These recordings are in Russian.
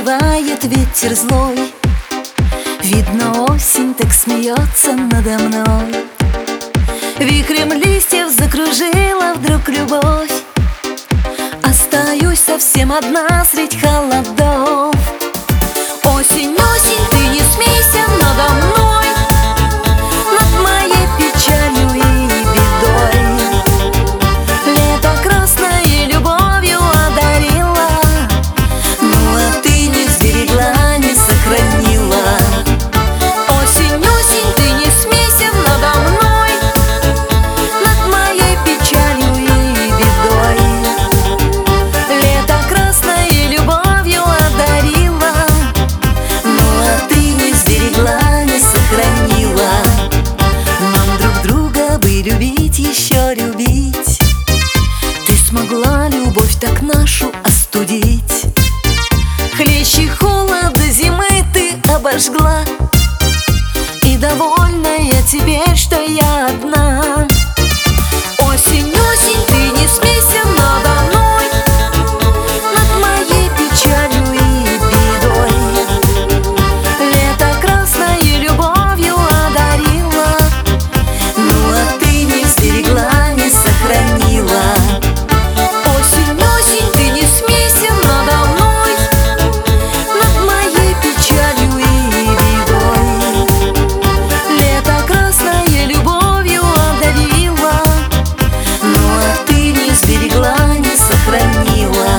Завывает ветер злой, видно, осень так смеется надо мной. Вихрем листьев закружила вдруг любовь. Остаюсь совсем одна средь холодов. Осень, осень, ты не смейся надо мной, над моей печалью и бедой. Лето красное любовью одарило, ну а ты не сберегла, не сохранила. Осень, осень, ты не смейся надо мной, над моей печалью и бедой. Лето красное любовью одарило, ну а ты не сберегла, не сохранила. Нам друг друга бы любить, еще любить. Ты смогла любовь так нашу остудить. Хлещи холода зимы ты обожгла, и довольна я теперь, что я одна. Осень, осень, ты не смейся надо мной, над моей печалью и бедой. Лето красное любовью одарило, ну а ты не сберегла, не сохранила. Осень, осень, ты не смейся надо мной, над моей печалью и бедой. Лето красное любовью одарило, ну а ты не сберегла, не сохранила.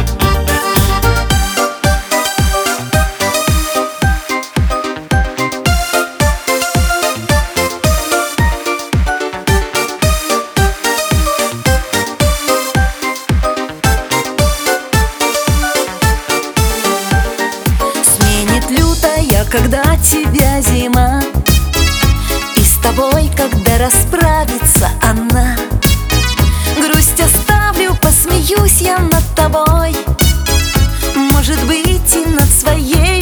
Сменит лютая, когда тебя зима, и с тобой, когда расправится она. Грусть оставлю, посмеюсь я над тобой, может быть, и над своей